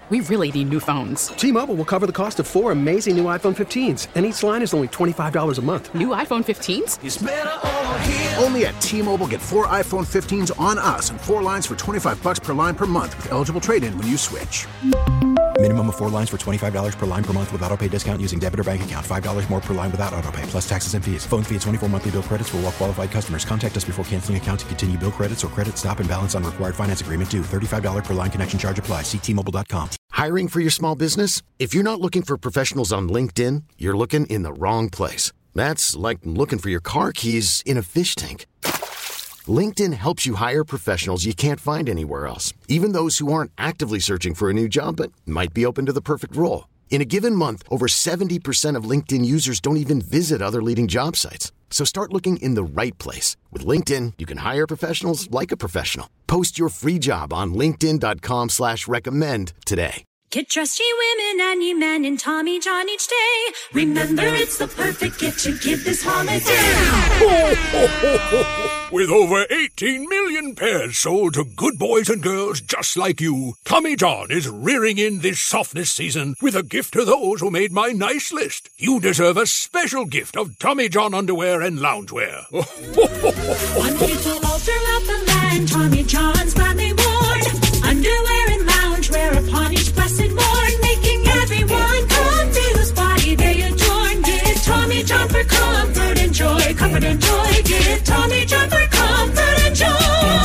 We really need new phones. T-Mobile will cover the cost of 4 amazing new iPhone 15s, and each line is only $25 a month. New iPhone 15s? It's better over here. Only at T-Mobile, get 4 iPhone 15s on us and 4 lines for $25 per line per month with eligible trade-in when you switch. Minimum of 4 lines for $25 per line per month with autopay discount using debit or bank account. $5 more per line without autopay, plus taxes and fees. Phone fee at 24 monthly bill credits for well-qualified customers. Contact us before canceling account to continue bill credits or credit stop and balance on required finance agreement due. $35 per line connection charge applies. See T-Mobile.com. Hiring for your small business? If you're not looking for professionals on LinkedIn, you're looking in the wrong place. That's like looking for your car keys in a fish tank. LinkedIn helps you hire professionals you can't find anywhere else, even those who aren't actively searching for a new job but might be open to the perfect role. In a given month, over 70% of LinkedIn users don't even visit other leading job sites. So start looking in the right place. With LinkedIn, you can hire professionals like a professional. Post your free job on linkedin.com/recommend today. Get dressed, ye women and ye men, in Tommy John each day. Remember, it's the perfect gift to give this holiday. Ho, ho, ho, ho, ho. With over 18 million pairs sold to good boys and girls just like you, Tommy John is rearing in this softness season with a gift to those who made my nice list. You deserve a special gift of Tommy John underwear and loungewear. Wonderful all throughout the land, Tommy John's gladly worn. Underwear and loungewear upon each blessed morn, making everyone come to whose body they adorn. Give Tommy John for comfort and joy, comfort and joy. Give Tommy John for comfort and joy.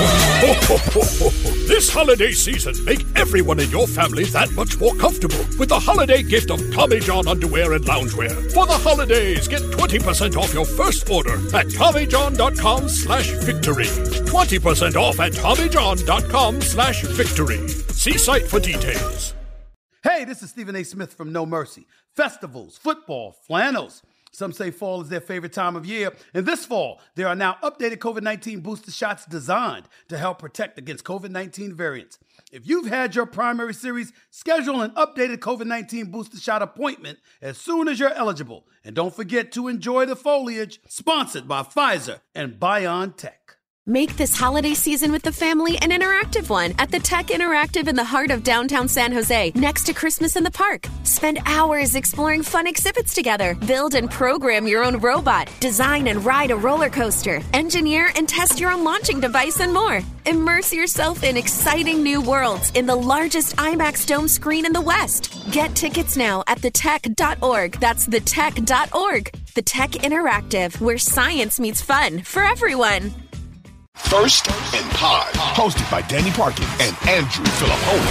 This holiday season, make everyone in your family that much more comfortable with the holiday gift of Tommy John underwear and loungewear. For the holidays, get 20% off your first order at TommyJohn.com/victory. 20% off at TommyJohn.com/victory. See site for details. Hey, this is Stephen A. Smith from No Mercy. Festivals, football, flannels. Some say fall is their favorite time of year. And this fall, there are now updated COVID-19 booster shots designed to help protect against COVID-19 variants. If you've had your primary series, schedule an updated COVID-19 booster shot appointment as soon as you're eligible. And don't forget to enjoy the foliage. Sponsored by Pfizer and BioNTech. Make this holiday season with the family an interactive one at the Tech Interactive in the heart of downtown San Jose, next to Christmas in the Park. Spend hours exploring fun exhibits together. Build and program your own robot. Design and ride a roller coaster. Engineer and test your own launching device and more. Immerse yourself in exciting new worlds in the largest IMAX dome screen in the West. Get tickets now at thetech.org. That's thetech.org. The Tech Interactive, where science meets fun for everyone. First and Pod, hosted by Danny Parkins and Andrew Filippone.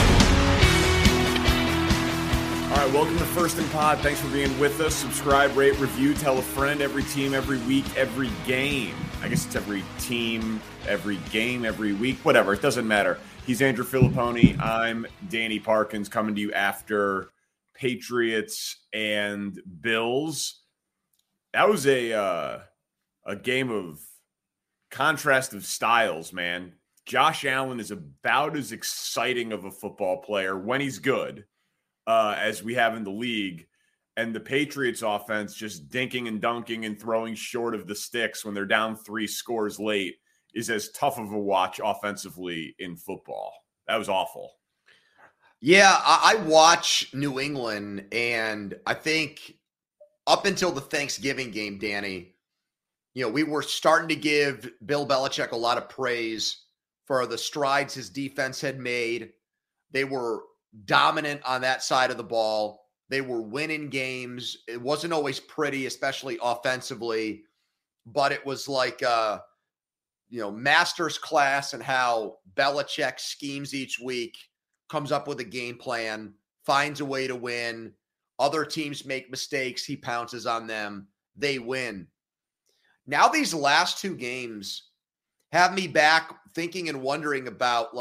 All right, welcome to First and Pod. Thanks for being with us. Subscribe, rate, review, tell a friend. Every team, every week, every game. I guess it's every team, every game, every week, whatever. It doesn't matter. He's Andrew Filippone. I'm Danny Parkins, coming to you after Patriots and Bills. That was a game of contrast of styles, man. Josh Allen is about as exciting of a football player when he's good as we have in the league. And the Patriots offense just dinking and dunking and throwing short of the sticks when they're down 3 scores late is as tough of a watch offensively in football. That was awful. Yeah, I watch New England, and I think up until the Thanksgiving game, Danny, we were starting to give Bill Belichick a lot of praise for the strides his defense had made. They were dominant on that side of the ball. They were winning games. It wasn't always pretty, especially offensively, but it was like, master's class in how Belichick schemes each week, comes up with a game plan, finds a way to win. Other teams make mistakes. He pounces on them. They win. Now these last 2 games have me back thinking and wondering about,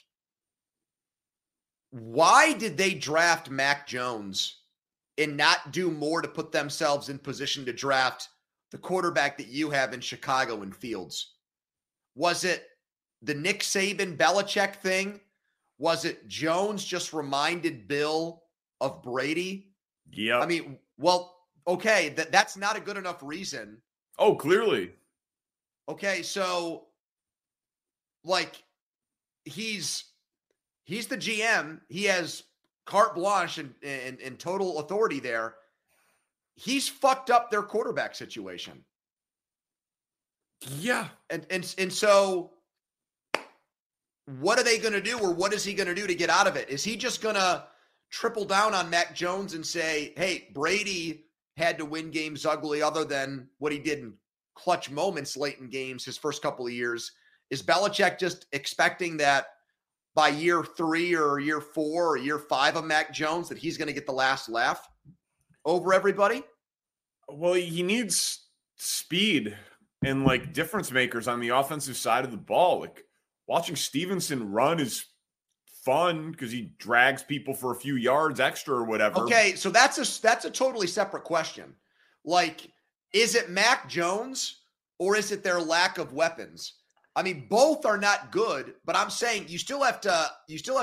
why did they draft Mac Jones and not do more to put themselves in position to draft the quarterback that you have in Chicago in Fields? Was it the Nick Saban Belichick thing? Was it Jones just reminded Bill of Brady? Yeah. I mean, well, okay, that's not a good enough reason. Oh, clearly. Okay, so he's the GM. He has carte blanche and total authority there, he's fucked up their quarterback situation. Yeah. And so what are they going to do, or what is he going to do to get out of it? Is he just going to triple down on Mac Jones and say, hey, Brady had to win games ugly other than what he did in clutch moments late in games his first couple of years? Is Belichick just expecting that by year 3 or year 4 or year 5 of Mac Jones that he's going to get the last laugh over everybody? Well, he needs speed and like difference makers on the offensive side of the ball. Like watching Stevenson run is fun because he drags people for a few yards extra or whatever. Okay, so that's a totally separate question. Like, is it Mac Jones or is it their lack of weapons? I mean, both are not good, but I'm saying they still have to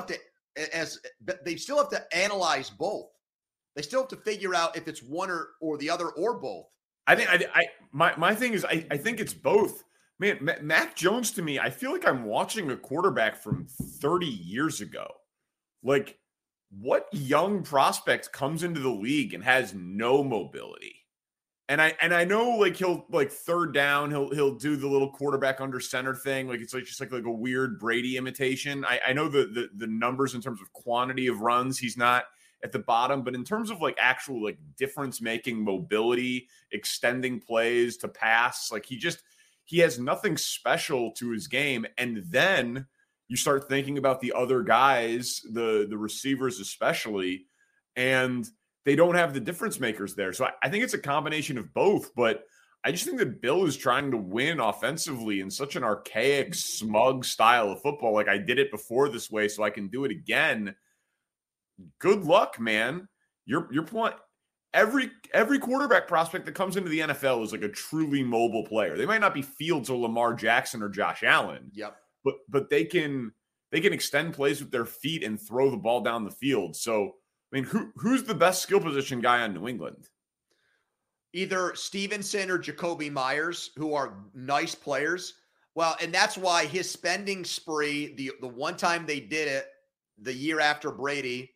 analyze both. They still have to figure out if it's one or the other or both. I think my thing is I think it's both. Man, Mac Jones to me, I feel like I'm watching a quarterback from 30 years ago. Like, what young prospect comes into the league and has no mobility? And I know like he'll like third down, he'll do the little quarterback under center thing. Like it's like just like a weird Brady imitation. I know the numbers in terms of quantity of runs, he's not at the bottom, but in terms of like actual like difference making mobility, extending plays to pass, like he has nothing special to his game. And then you start thinking about the other guys, the receivers especially, and they don't have the difference makers there. So I think it's a combination of both, but I just think that Bill is trying to win offensively in such an archaic, smug style of football. Like I did it before this way, so I can do it again. Good luck, man. You're playing. Every quarterback prospect that comes into the NFL is like a truly mobile player. They might not be Fields or Lamar Jackson or Josh Allen. Yep. But they can extend plays with their feet and throw the ball down the field. So I mean, who's the best skill position guy on New England? Either Stevenson or Jacoby Myers, who are nice players. Well, and that's why his spending spree, the one time they did it, the year after Brady,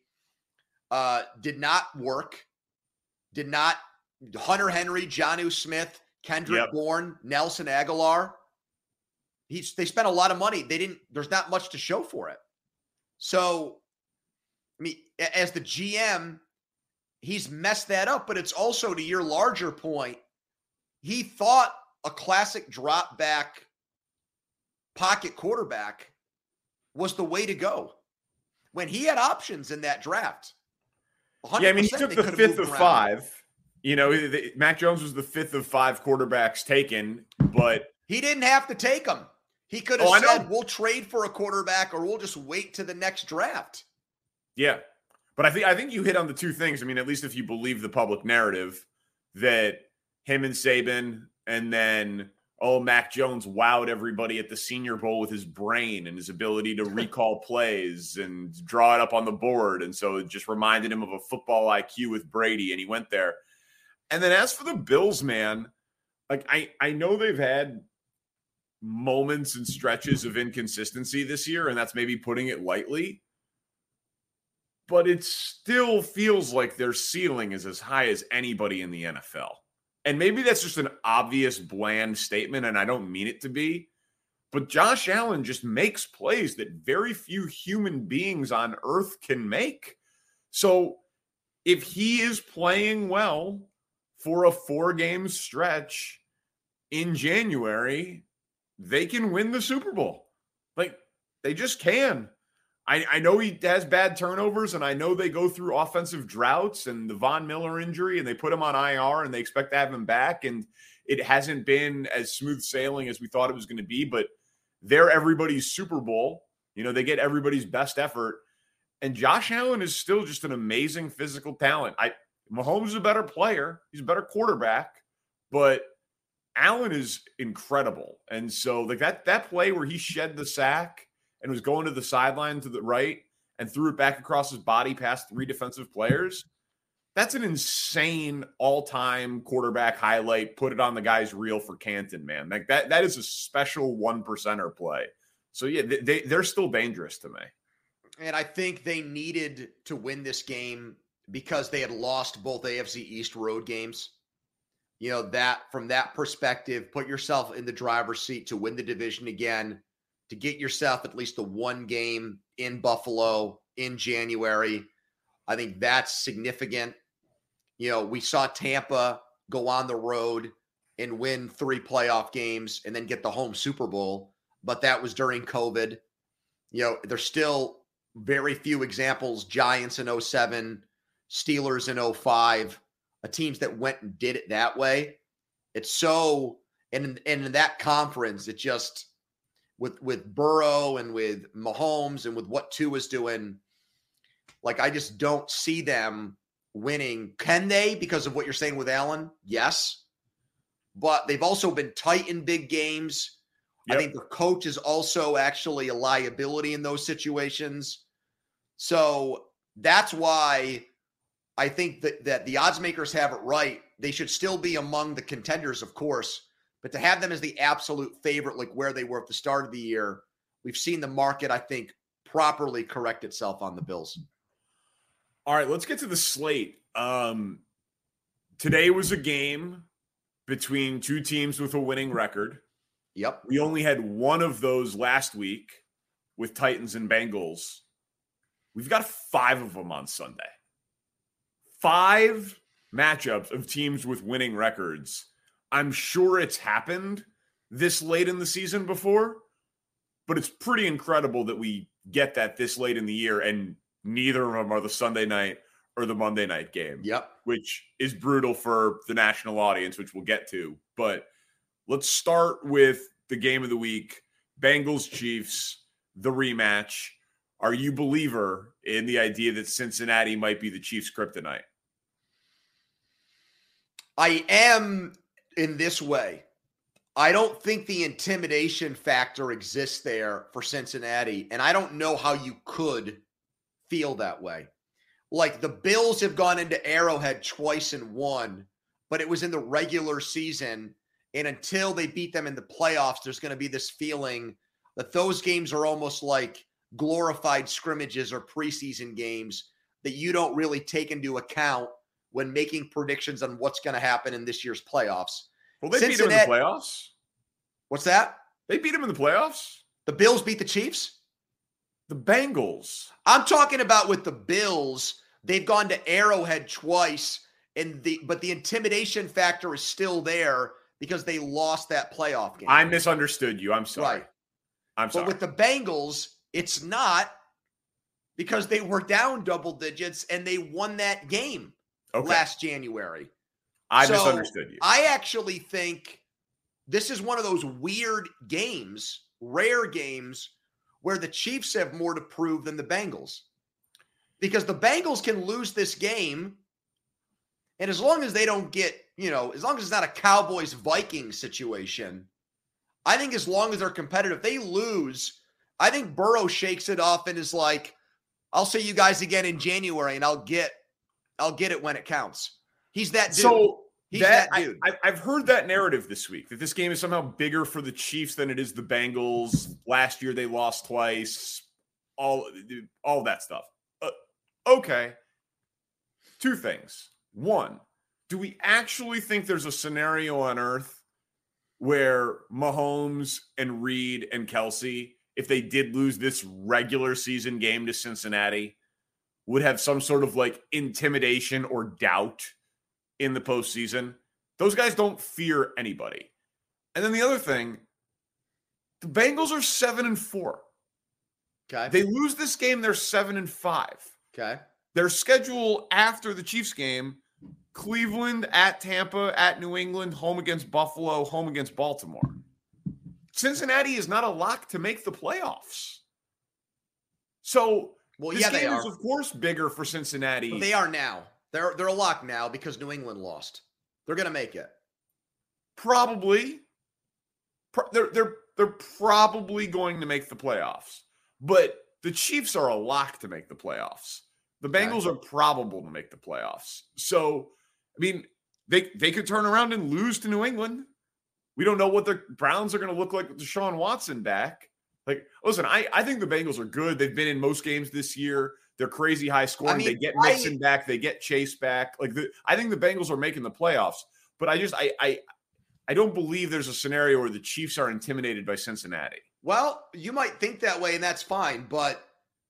did not work. Did not. Hunter Henry, Jonnu Smith, Kendrick Bourne, Nelson Aguilar. They spent a lot of money. There's not much to show for it. So, I mean, as the GM, he's messed that up, but it's also, to your larger point, he thought a classic drop back pocket quarterback was the way to go when he had options in that draft. Yeah, I mean, he took the 5th of 5. You know, Mac Jones was the 5th of 5 quarterbacks taken, but he didn't have to take them. He could have said, we'll trade for a quarterback or we'll just wait to the next draft. Yeah. But I think you hit on the two things. I mean, at least if you believe the public narrative that him and Saban and then, Mac Jones wowed everybody at the Senior Bowl with his brain and his ability to recall plays and draw it up on the board. And so it just reminded him of a football IQ with Brady, and he went there. And then as for the Bills, man, like I know they've had moments and stretches of inconsistency this year, and that's maybe putting it lightly. But it still feels like their ceiling is as high as anybody in the NFL. And maybe that's just an obvious, bland statement, and I don't mean it to be. But Josh Allen just makes plays that very few human beings on earth can make. So if he is playing well for a 4-game stretch in January, they can win the Super Bowl. Like, they just can. I know he has bad turnovers, and I know they go through offensive droughts and the Von Miller injury, and they put him on IR, and they expect to have him back, and it hasn't been as smooth sailing as we thought it was going to be, but they're everybody's Super Bowl. You know, they get everybody's best effort, and Josh Allen is still just an amazing physical talent. Mahomes is a better player. He's a better quarterback, but Allen is incredible. And so like that play where he shed the sack and was going to the sideline to the right and threw it back across his body past 3 defensive players, that's an insane all-time quarterback highlight. Put it on the guy's reel for Canton, man. Like that is a special 1%er play. So, yeah, they're still dangerous to me. And I think they needed to win this game because they had lost both AFC East road games. You know, that from that perspective, put yourself in the driver's seat to win the division again, to get yourself at least the one game in Buffalo in January. I think that's significant. You know, we saw Tampa go on the road and win 3 playoff games and then get the home Super Bowl, but that was during COVID. You know, there's still very few examples, Giants in 2007, Steelers in 2005, teams that went and did it that way. It's so, and in that conference, it just, with Burrow and with Mahomes and with what Tua is doing, like, I just don't see them winning. Can they, because of what you're saying with Allen? Yes. But they've also been tight in big games. Yep. I think the coach is also actually a liability in those situations. So that's why I think that the odds makers have it right. They should still be among the contenders, of course, but to have them as the absolute favorite, like where they were at the start of the year, we've seen the market, I think, properly correct itself on the Bills. All right, let's get to the slate. Today was a game between two teams with a winning record. Yep. We only had one of those last week with Titans and Bengals. We've got 5 of them on Sunday. 5 matchups of teams with winning records. I'm sure it's happened this late in the season before, but it's pretty incredible that we get that this late in the year and neither of them are the Sunday night or the Monday night game. Yep. Which is brutal for the national audience, which we'll get to. But let's start with the game of the week, Bengals-Chiefs, the rematch. Are you a believer in the idea that Cincinnati might be the Chiefs' kryptonite? I am in this way. I don't think the intimidation factor exists there for Cincinnati, and I don't know how you could feel that way. Like, the Bills have gone into Arrowhead twice and won, but it was in the regular season, and until they beat them in the playoffs, there's going to be this feeling that those games are almost like glorified scrimmages or preseason games that you don't really take into account when making predictions on what's going to happen in this year's playoffs. Well, they beat them in the playoffs. What's that? They beat them in the playoffs. The Bills beat the Chiefs? The Bengals. I'm talking about with the Bills. They've gone to Arrowhead twice, but the intimidation factor is still there because they lost that playoff game. I misunderstood you. I'm sorry. Right. I'm sorry. But with the Bengals, it's not, because they were down double digits and they won that game last January. I misunderstood you. I actually think this is one of those weird games, rare games, where the Chiefs have more to prove than the Bengals. Because the Bengals can lose this game, and as long as they don't get, as long as it's not a Cowboys-Vikings situation, I think as long as they're competitive, they lose. I think Burrow shakes it off and is like, I'll see you guys again in January, and I'll get it when it counts. He's that dude. So He's that dude. I've heard that narrative this week, that this game is somehow bigger for the Chiefs than it is the Bengals. Last year they lost twice. All that stuff. Okay. 2 things. 1, do we actually think there's a scenario on earth where Mahomes and Reed and Kelsey, if they did lose this regular season game to Cincinnati, would have some sort of like intimidation or doubt in the postseason? Those guys don't fear anybody. And then the other thing, the Bengals are 7-4. Okay. They lose this game, they're 7-5. Okay. Their schedule after the Chiefs game, Cleveland, at Tampa, at New England, home against Buffalo, home against Baltimore. Cincinnati is not a lock to make the playoffs. So, this game is, of course, bigger for Cincinnati. But they are now. They're a lock now because New England lost. They're going to make it. Probably. They're probably going to make the playoffs. But the Chiefs are a lock to make the playoffs. The Bengals are probable to make the playoffs. So, I mean, they could turn around and lose to New England. We don't know what the Browns are going to look like with Deshaun Watson back. Like, listen, I think the Bengals are good. They've been in most games this year. They're crazy high scoring. They get Mixon back. They get Chase back. Like, I think the Bengals are making the playoffs. But I don't believe there's a scenario where the Chiefs are intimidated by Cincinnati. Well, you might think that way, and that's fine. But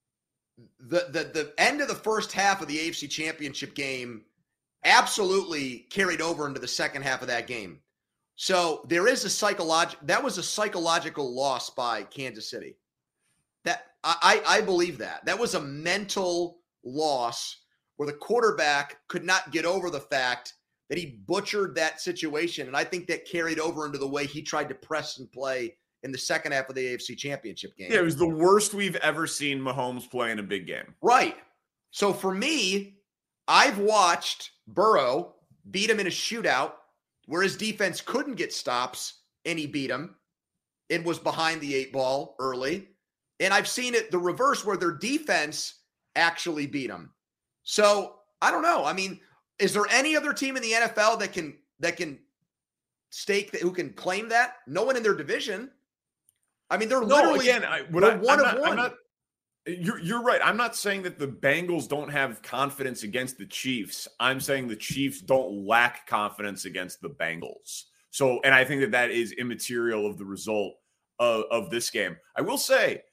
the end of the first half of the AFC Championship game absolutely carried over into the second half of that game. So there is that was a psychological loss by Kansas City. That I believe that was a mental loss where the quarterback could not get over the fact that he butchered that situation. And I think that carried over into the way he tried to press and play in the second half of the AFC Championship game. Yeah, it was the worst we've ever seen Mahomes play in a big game. Right. So for me, I've watched Burrow beat him in a shootout where his defense couldn't get stops, and he beat him and was behind the 8 ball early. And I've seen it the reverse where their defense actually beat them. So I don't know. I mean, is there any other team in the NFL that can stake that, who can claim that? No one in their division. I mean, they're literally one of one. You're right. I'm not saying that the Bengals don't have confidence against the Chiefs. I'm saying the Chiefs don't lack confidence against the Bengals. So, and I think that is immaterial of the result of this game. I will say,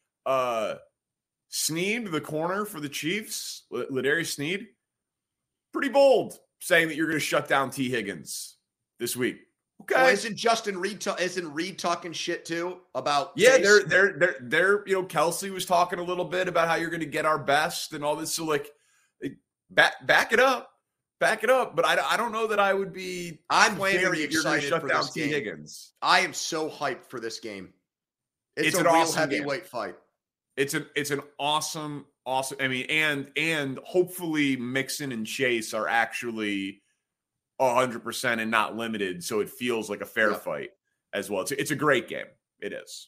Snead, the corner for the Chiefs, Ladarius Snead, pretty bold saying that you're going to shut down T. Higgins this week. Okay. Well, isn't Reed talking shit too about? Yeah, they're Kelsey was talking a little bit about how you're going to get our best and all this. So like, back it up. But I don't know that I would be. I'm very excited you're going to shut for down this T. game. Higgins. I am so hyped for this game. It's a an real awesome heavyweight fight. It's an awesome. I mean, and hopefully Mixon and Chase are actually 100% and not limited, so it feels like a fair fight as well. It's a great game. It is.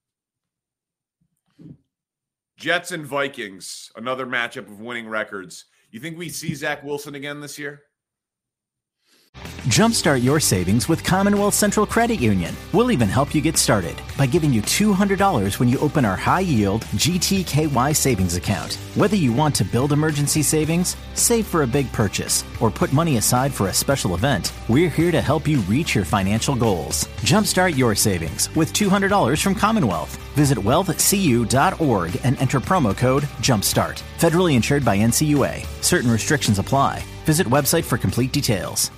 Jets and Vikings, another matchup of winning records. You think we see Zach Wilson again this year? Jumpstart your savings with Commonwealth Central Credit Union. We'll even help you get started by giving you $200 when you open our high-yield GTKY savings account. Whether you want to build emergency savings, save for a big purchase, or put money aside for a special event, we're here to help you reach your financial goals. Jumpstart your savings with $200 from Commonwealth. Visit wealthcu.org and enter promo code JUMPSTART. Federally insured by NCUA. Certain restrictions apply. Visit website for complete details.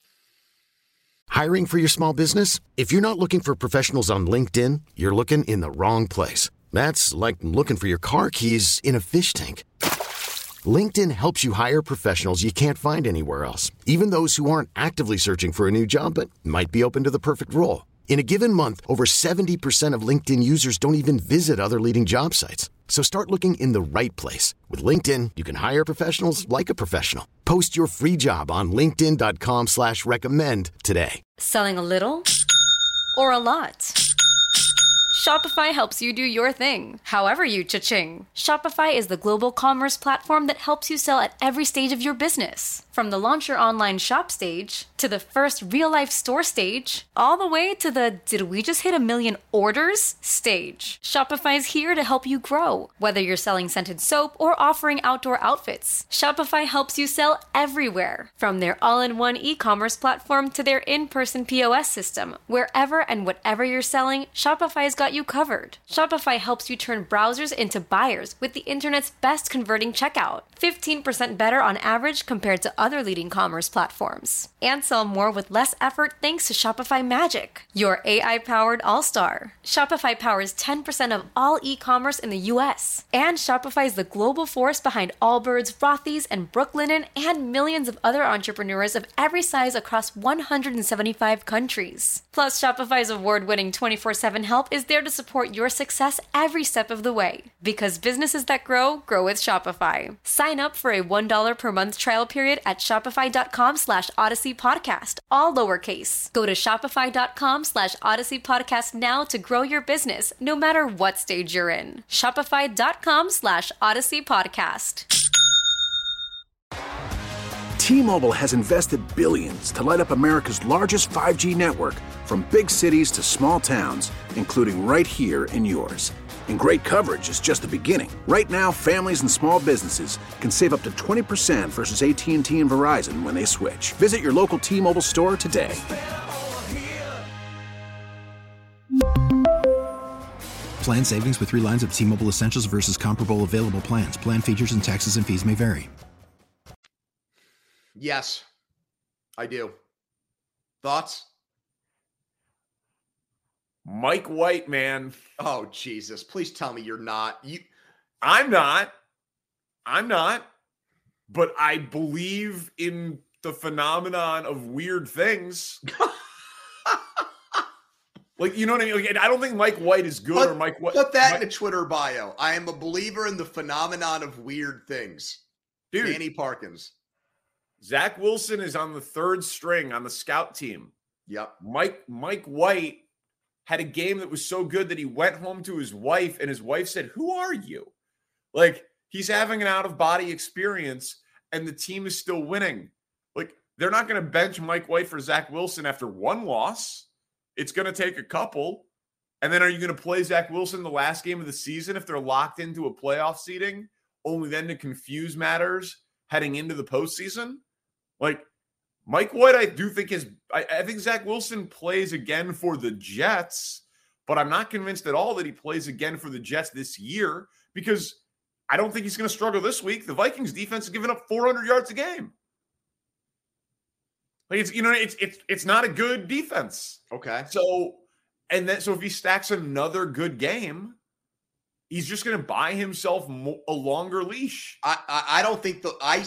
Hiring for your small business? If you're not looking for professionals on LinkedIn, you're looking in the wrong place. That's like looking for your car keys in a fish tank. LinkedIn helps you hire professionals you can't find anywhere else, even those who aren't actively searching for a new job but might be open to the perfect role. In a given month, over 70% of LinkedIn users don't even visit other leading job sites. So start looking in the right place. With LinkedIn, you can hire professionals like a professional. Post your free job on linkedin.com/recommend today. Selling a little or a lot? Shopify helps you do your thing, however you cha-ching. Shopify is the global commerce platform that helps you sell at every stage of your business. From the launch your online shop stage, to the first real-life store stage, all the way to the did we just hit 1 million orders stage. Shopify is here to help you grow. Whether you're selling scented soap or offering outdoor outfits, Shopify helps you sell everywhere. From their all-in-one e-commerce platform to their in-person POS system, wherever and whatever you're selling, Shopify's got you covered. Shopify helps you turn browsers into buyers with the internet's best converting checkout. 15% better on average compared to other leading commerce platforms. And sell more with less effort thanks to Shopify Magic, your AI-powered all-star. Shopify powers 10% of all e-commerce in the US. And Shopify is the global force behind Allbirds, Rothy's, and Brooklinen, and millions of other entrepreneurs of every size across 175 countries. Plus, Shopify's award-winning 24/7 help is there to support your success every step of the way. Because businesses that grow, grow with Shopify. Sign up for a $1 per month trial period at shopify.com/Odyssey Podcast, all lowercase. Go to shopify.com/Odyssey Podcast now to grow your business, no matter what stage you're in. Shopify.com/Odyssey Podcast. T-Mobile has invested billions to light up America's largest 5G network, from big cities to small towns, including right here in yours. And great coverage is just the beginning. Right now, families and small businesses can save up to 20% versus AT&T and Verizon when they switch. Visit your local T-Mobile store today. Plan savings with 3 lines of T-Mobile Essentials versus comparable available plans. Plan features and taxes and fees may vary. Yes, I do. Thoughts? Mike White, man. Oh, Jesus. Please tell me you're not. I'm not. But I believe in the phenomenon of weird things. Like, you know what I mean? Like, I don't think Mike White is good or Mike White. Put that in a Twitter bio. I am a believer in the phenomenon of weird things. Dude. Danny Parkins. Zach Wilson is on the 3rd string on the scout team. Yep. Mike White had a game that was so good that he went home to his wife, and his wife said, "Who are you?" Like, he's having an out-of-body experience, and the team is still winning. Like, they're not going to bench Mike White for Zach Wilson after 1 loss. It's going to take a couple. And then are you going to play Zach Wilson the last game of the season if they're locked into a playoff seeding, only then to confuse matters heading into the postseason? Like, Mike White, I do think I think Zach Wilson plays again for the Jets, but I'm not convinced at all that he plays again for the Jets this year, because I don't think he's going to struggle this week. The Vikings defense has given up 400 yards a game. Like, it's not a good defense. Okay. So if he stacks another good game, he's just going to buy himself a longer leash. I don't think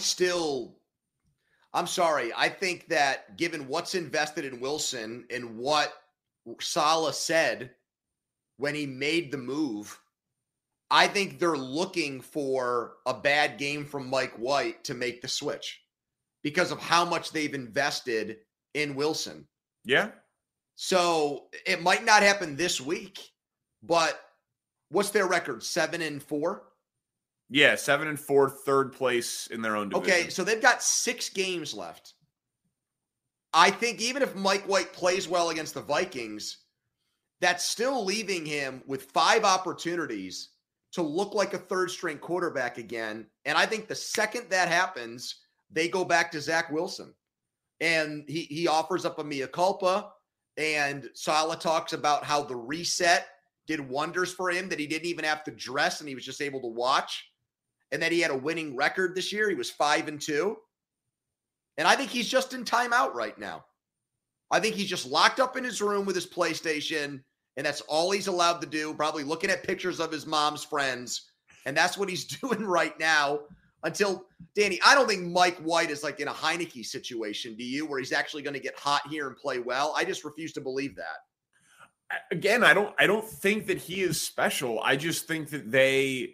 I'm sorry. I think that given what's invested in Wilson and what Saleh said when he made the move, I think they're looking for a bad game from Mike White to make the switch because of how much they've invested in Wilson. Yeah. So it might not happen this week, but what's their record? 7-4? Yeah, 7-4, 3rd place in their own division. Okay, so they've got 6 games left. I think even if Mike White plays well against the Vikings, that's still leaving him with 5 opportunities to look like a 3rd-string quarterback again. And I think the second that happens, they go back to Zach Wilson. And he offers up a mea culpa, and Saleh talks about how the reset did wonders for him, that he didn't even have to dress and he was just able to watch. And that he had a winning record this year. He was 5-2. And I think he's just in timeout right now. I think he's just locked up in his room with his PlayStation, and that's all he's allowed to do, probably looking at pictures of his mom's friends. And that's what he's doing right now until, Danny, I don't think Mike White is like in a Heineke situation, do you, where he's actually going to get hot here and play well? I just refuse to believe that. Again, I don't think that he is special. I just think that they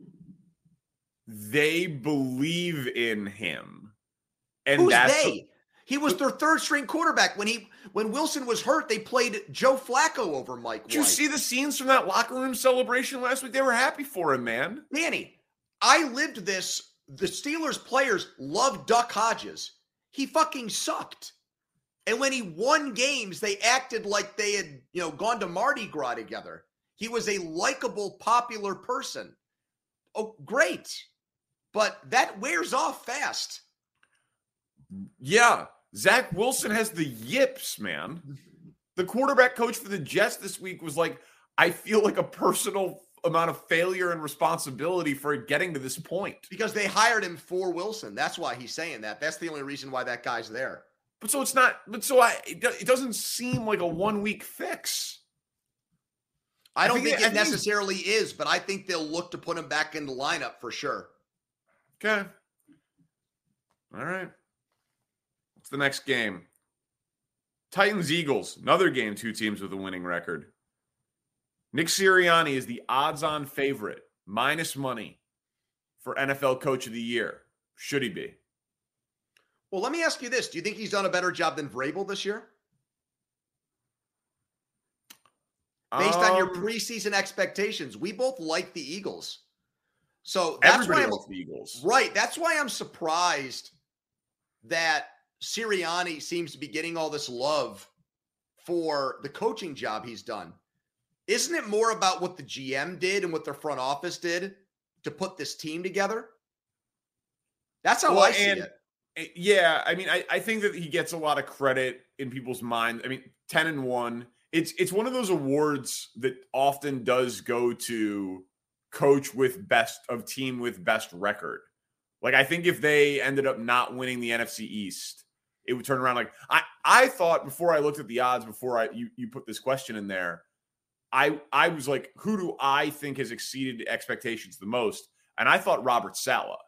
believe in him. And who's they? He was their 3rd-string quarterback. When Wilson was hurt, they played Joe Flacco over Mike White. Did you see the scenes from that locker room celebration last week? They were happy for him, man. Danny, I lived this. The Steelers players loved Duck Hodges. He fucking sucked. And when he won games, they acted like they had, gone to Mardi Gras together. He was a likable, popular person. Oh, great. But that wears off fast. Yeah. Zach Wilson has the yips, man. The quarterback coach for the Jets this week was like, I feel like a personal amount of failure and responsibility for it getting to this point. Because they hired him for Wilson. That's why he's saying that. That's the only reason why that guy's there. It doesn't seem like a 1-week fix. I don't think it necessarily is, but I think they'll look to put him back in the lineup for sure. Okay. All right. What's the next game? Titans-Eagles. Another game, 2 teams with a winning record. Nick Sirianni is the odds-on favorite, minus money, for NFL Coach of the Year. Should he be? Well, let me ask you this. Do you think he's done a better job than Vrabel this year? Based on your preseason expectations, we both like the Eagles. So that's why likes the Eagles. Right. That's why I'm surprised that Sirianni seems to be getting all this love for the coaching job he's done. Isn't it more about what the GM did and what their front office did to put this team together? That's how I see it. Yeah, I mean, I think that he gets a lot of credit in people's minds. I mean, 10-1. It's one of those awards that often does go to coach with team with best record. Like, I think if they ended up not winning the NFC East, it would turn around. Like, I thought before I looked at the odds, before you put this question in there, I was like, who do I think has exceeded expectations the most? And I thought Robert Saleh.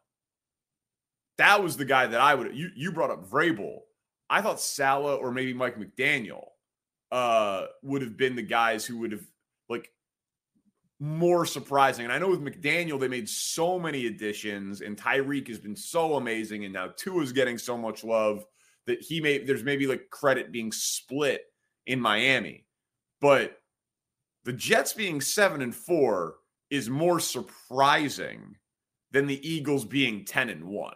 That was the guy that I would. You brought up Vrabel. I thought Saleh or maybe Mike McDaniel would have been the guys who would have, like, more surprising. And I know with McDaniel, they made so many additions, and Tyreek has been so amazing, and now Tua's getting so much love that there's maybe like credit being split in Miami. But the Jets being 7-4 is more surprising than the Eagles being 10-1.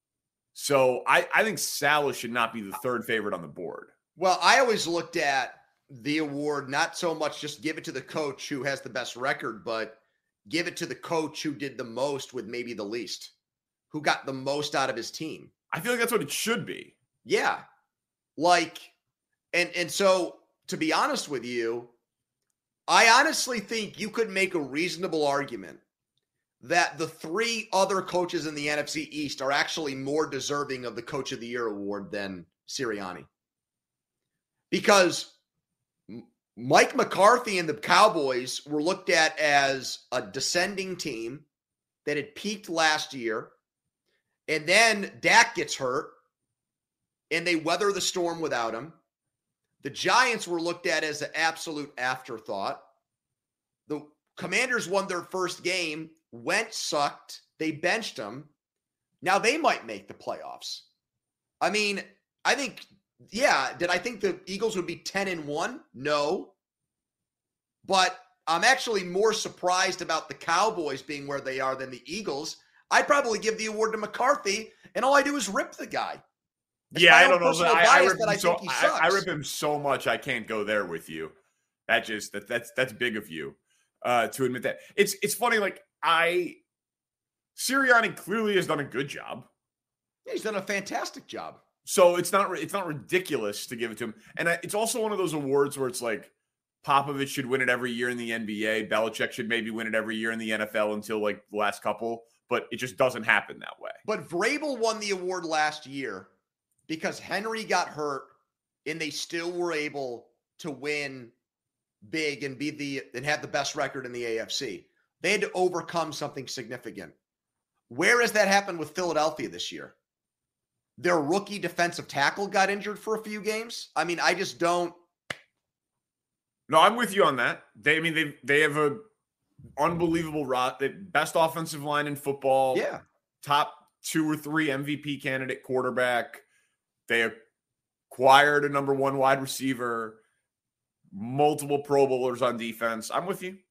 So I think Saleh should not be the third favorite on the board. Well, I always looked at the award, not so much just give it to the coach who has the best record, but give it to the coach who did the most with maybe the least, who got the most out of his team. I feel like that's what it should be. Yeah. Like, and so to be honest with you, I honestly think you could make a reasonable argument that the three other coaches in the NFC East are actually more deserving of the Coach of the Year award than Sirianni. Because Mike McCarthy and the Cowboys were looked at as a descending team that had peaked last year, and then Dak gets hurt, and they weather the storm without him. The Giants were looked at as an absolute afterthought. The Commanders won their first game. Wentz sucked. They benched him. Now they might make the playoffs. I mean, I think, yeah, did I think the Eagles would be 10-1? No. But I'm actually more surprised about the Cowboys being where they are than the Eagles. I'd probably give the award to McCarthy, and all I do is rip the guy. It's I don't know. I rip him so much I can't go there with you. That's big of you to admit that. It's funny, like, Sirianni clearly has done a good job. Yeah, he's done a fantastic job. So it's not ridiculous to give it to him. And it's also one of those awards where it's like Popovich should win it every year in the NBA. Belichick should maybe win it every year in the NFL until like the last couple, but it just doesn't happen that way. But Vrabel won the award last year because Henry got hurt and they still were able to win big and and have the best record in the AFC. They had to overcome something significant. Where has that happened with Philadelphia this year? Their rookie defensive tackle got injured for a few games. I mean, I just don't. No, I'm with you on that. They have a unbelievable best offensive line in football. Yeah. Top 2 or 3 MVP candidate quarterback. They acquired a number 1 wide receiver, multiple Pro Bowlers on defense. I'm with you.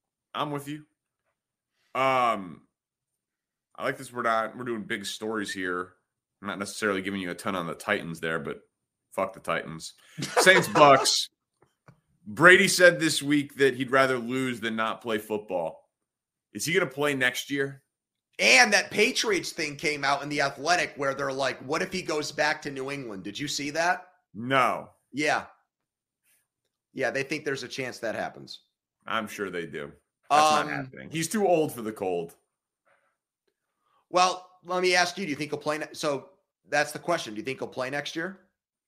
I like this. We're doing big stories here. I'm not necessarily giving you a ton on the Titans there, but fuck the Titans. Saints Bucks. Brady said this week that he'd rather lose than not play football. Is he going to play next year? And that Patriots thing came out in The Athletic where they're like, what if he goes back to New England? Did you see that? No. Yeah. Yeah, they think there's a chance that happens. I'm sure they do. That's not happening. He's too old for the cold. Well, let me ask you, do you think he'll play? So that's the question. Do you think he'll play next year?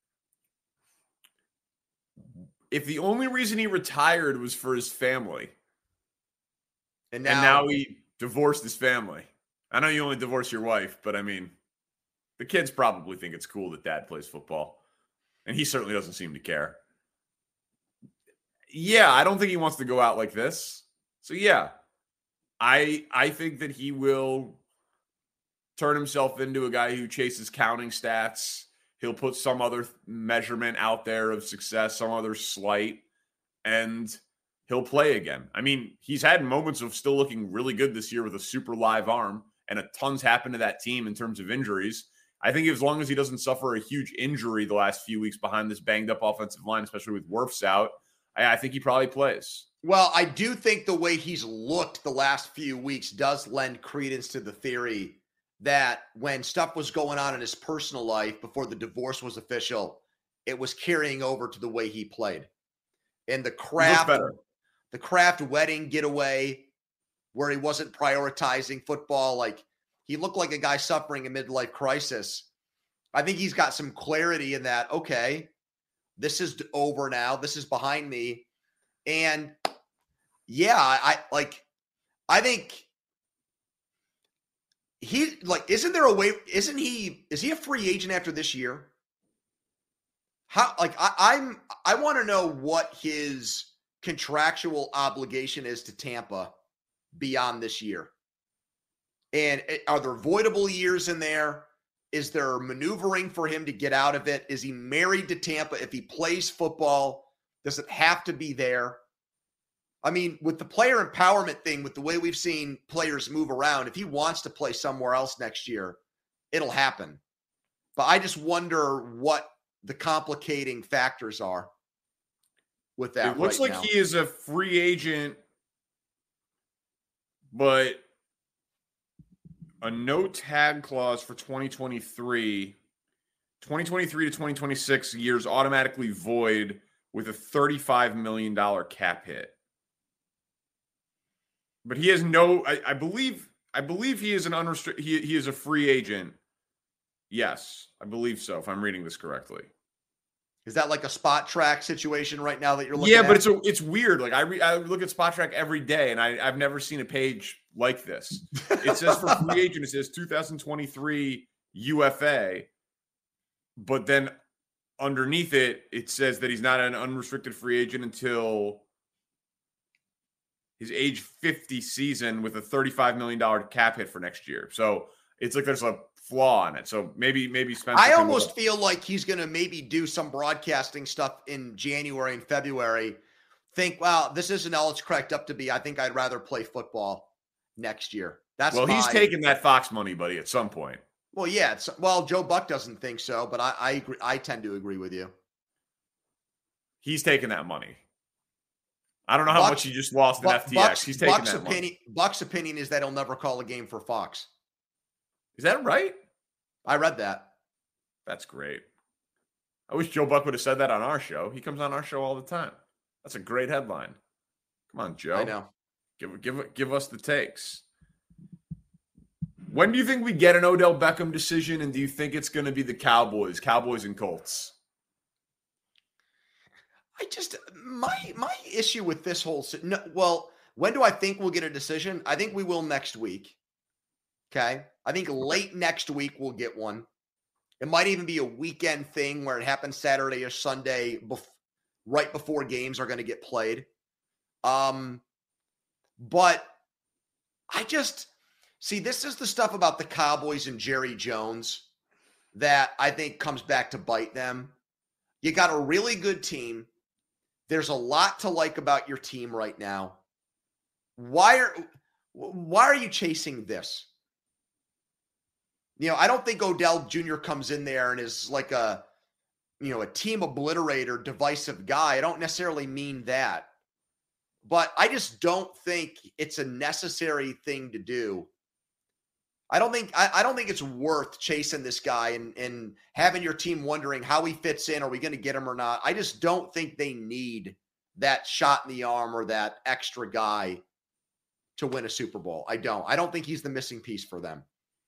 If the only reason he retired was for his family, and now he divorced his family. I know you only divorced your wife, but I mean, the kids probably think it's cool that dad plays football. And he certainly doesn't seem to care. Yeah, I don't think he wants to go out like this. So yeah, I think that he will turn himself into a guy who chases counting stats. He'll put some other measurement out there of success, some other slight, and he'll play again. I mean, he's had moments of still looking really good this year with a super live arm, and a ton's happened to that team in terms of injuries. I think as long as he doesn't suffer a huge injury the last few weeks behind this banged-up offensive line, especially with Wirfs out, I think he probably plays. Well, I do think the way he's looked the last few weeks does lend credence to the theory that when stuff was going on in his personal life before the divorce was official, it was carrying over to the way he played. And the Kraft wedding getaway where he wasn't prioritizing football, like he looked like a guy suffering a midlife crisis. I think he's got some clarity in that, okay, this is over now. This is behind me. And yeah, I think he isn't there a way, is he a free agent after this year? How, I want to know what his contractual obligation is to Tampa beyond this year. And are there voidable years in there? Is there maneuvering for him to get out of it? Is he married to Tampa? If he plays football, does it have to be there? I mean, with the player empowerment thing, with the way we've seen players move around, if he wants to play somewhere else next year, it'll happen. But I just wonder what the complicating factors are with that. It looks like he is a free agent, but a no tag clause for 2023 to 2026 years automatically void with a $35 million cap hit. But he has no, I believe he is an unrestricted, he is a free agent. Yes, I believe so, if I'm reading this correctly. Is that like a spot track situation right now that you're looking at? Yeah, but it's weird. Like I look at spot track every day, and I've never seen a page like this. It says for free agent, it says 2023 UFA, but then underneath it, it says that he's not an unrestricted free agent until his age 50 season with a $35 million cap hit for next year. So it's like there's a flaw in it. So maybe Spencer. I almost feel like he's going to maybe do some broadcasting stuff in January and February. Think, wow, this isn't all it's cracked up to be. I think I'd rather play football next year. He's taking that Fox money, buddy, at some point. Well, yeah. Joe Buck doesn't think so, but I agree. I tend to agree with you. He's taking that money. I don't know how much he just lost in FTX. He's taking that money. Buck's opinion is that he'll never call a game for Fox. Is that right? I read that. That's great. I wish Joe Buck would have said that on our show. He comes on our show all the time. That's a great headline. Come on, Joe. I know. Give us the takes. When do you think we get an Odell Beckham decision, and do you think it's going to be the Cowboys and Colts? My issue with this whole when do I think we'll get a decision? I think we will next week. Okay. I think late next week we'll get one. It might even be a weekend thing where it happens Saturday or Sunday right before games are going to get played. But I just see, this is the stuff about the Cowboys and Jerry Jones that I think comes back to bite them. You got a really good team. There's a lot to like about your team right now. Why are you chasing this? I don't think Odell Jr. comes in there and is like a team obliterator, divisive guy. I don't necessarily mean that. But I just don't think it's a necessary thing to do. I don't think it's worth chasing this guy and having your team wondering how he fits in. Are we going to get him or not? I just don't think they need that shot in the arm or that extra guy to win a Super Bowl. I don't think he's the missing piece for them.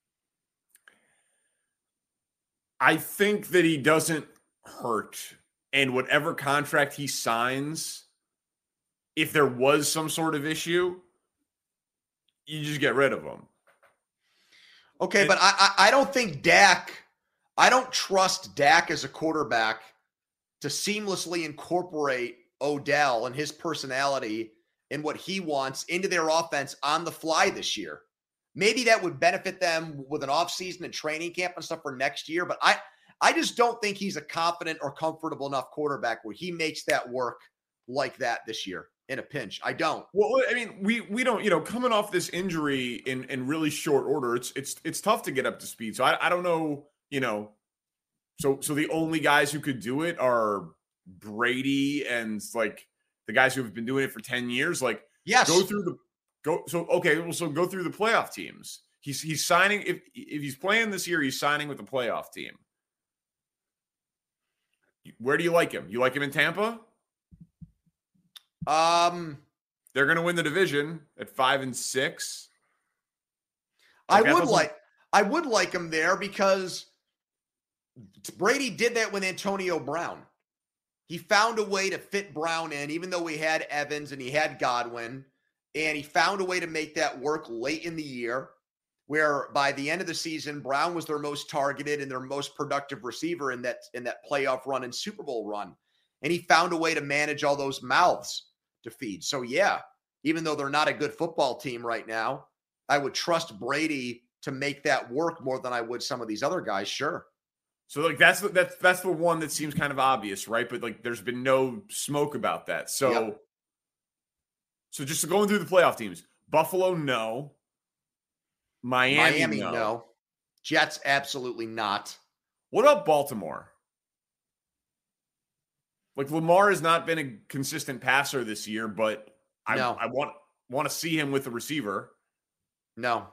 I think that he doesn't hurt. And whatever contract he signs, if there was some sort of issue, you just get rid of him. Okay, but I don't think I don't trust Dak as a quarterback to seamlessly incorporate Odell and his personality and what he wants into their offense on the fly this year. Maybe that would benefit them with an offseason and training camp and stuff for next year, but I just don't think he's a confident or comfortable enough quarterback where he makes that work like that this year. In a pinch. I don't. Well, I mean, we don't, coming off this injury in really short order, it's tough to get up to speed. So I don't know, so the only guys who could do it are Brady and like the guys who have been doing it for 10 years. Like, yes, go through the playoff teams. He's signing if he's playing this year, he's signing with the playoff team. Where do you like him? You like him in Tampa? They're going to win the division at 5-6. I would like him there because Brady did that with Antonio Brown. He found a way to fit Brown in, even though he had Evans and he had Godwin, and he found a way to make that work late in the year, where by the end of the season, Brown was their most targeted and their most productive receiver in that playoff run and Super Bowl run. And he found a way to manage all those mouths to feed. So yeah, even though they're not a good football team right now, I would trust Brady to make that work more than I would some of these other guys. Sure. So like that's the one that seems kind of obvious, right? But like there's been no smoke about that. So So just going through the playoff teams, Buffalo, no. Miami, no. Jets, absolutely not. What about Baltimore? Like Lamar has not been a consistent passer this year, but I want to see him with a receiver. No.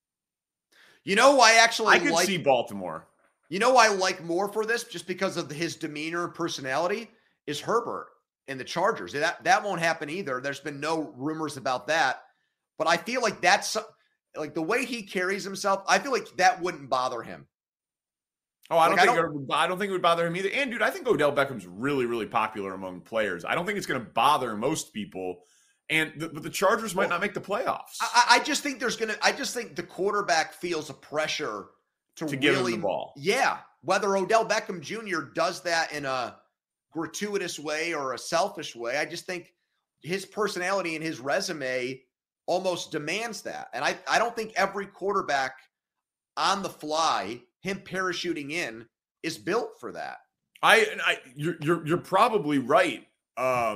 I could see Baltimore. I like more for this just because of his demeanor and personality is Herbert and the Chargers. That won't happen either. There's been no rumors about that. But I feel like that's like the way he carries himself. I feel like that wouldn't bother him. Oh, I don't think it would bother him either. And dude, I think Odell Beckham's really, really popular among players. I don't think it's going to bother most people. But the Chargers might not make the playoffs. I just think the quarterback feels a pressure to give him the ball. Yeah. Whether Odell Beckham Jr. does that in a gratuitous way or a selfish way, I just think his personality and his resume almost demands that. And I don't think every quarterback on the fly, him parachuting in, is built for that. You're probably right. I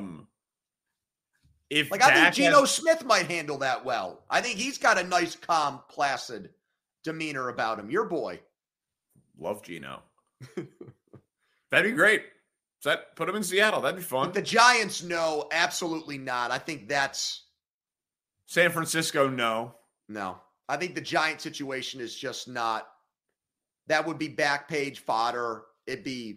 think Geno Smith might handle that well. I think he's got a nice, calm, placid demeanor about him. Your boy. Love Geno. That'd be great. Put him in Seattle. That'd be fun. But the Giants, no, absolutely not. I think that's San Francisco, no. No. I think the Giant situation is just not. That would be back page fodder. It'd be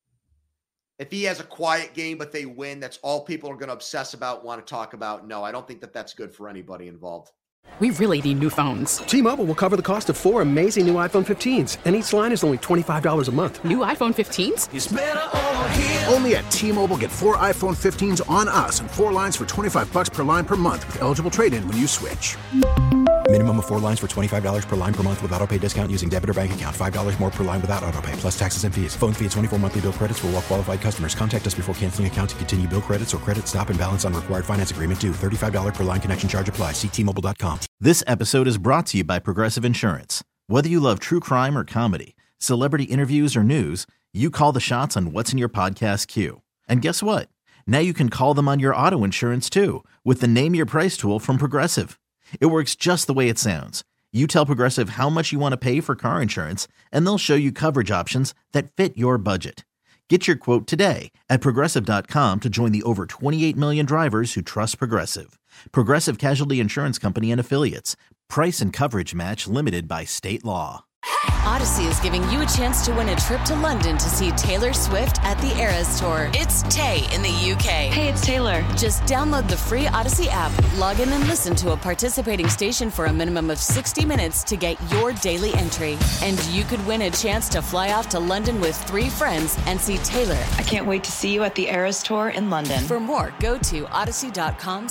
if he has a quiet game, but they win, that's all people are going to obsess about, want to talk about. No, I don't think that's good for anybody involved. We really need new phones. T-Mobile will cover the cost of 4 amazing new iPhone 15s, and each line is only $25 a month. New iPhone 15s? It's better over here. Only at T-Mobile, get 4 iPhone 15s on us and 4 lines for $25 per line per month with eligible trade-in when you switch. Minimum of 4 lines for $25 per line per month with auto-pay discount using debit or bank account. $5 more per line without auto-pay, plus taxes and fees. Phone fee at 24 monthly bill credits for well-qualified customers. Contact us before canceling account to continue bill credits or credit stop and balance on required finance agreement due. $35 per line connection charge applies. See T-Mobile.com. This episode is brought to you by Progressive Insurance. Whether you love true crime or comedy, celebrity interviews or news, you call the shots on what's in your podcast queue. And guess what? Now you can call them on your auto insurance too with the Name Your Price tool from Progressive. It works just the way it sounds. You tell Progressive how much you want to pay for car insurance, and they'll show you coverage options that fit your budget. Get your quote today at Progressive.com to join the over 28 million drivers who trust Progressive. Progressive Casualty Insurance Company and Affiliates. Price and coverage match limited by state law. Odyssey is giving you a chance to win a trip to London to see Taylor Swift at the Eras Tour. It's Tay in the UK. Hey, it's Taylor. Just download the free Odyssey app, log in and listen to a participating station for a minimum of 60 minutes to get your daily entry. And you could win a chance to fly off to London with 3 friends and see Taylor. I can't wait to see you at the Eras Tour in London. For more, go to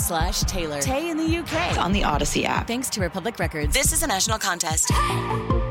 odyssey.com/Taylor. Tay in the UK. It's on the Odyssey app. Thanks to Republic Records. This is a national contest.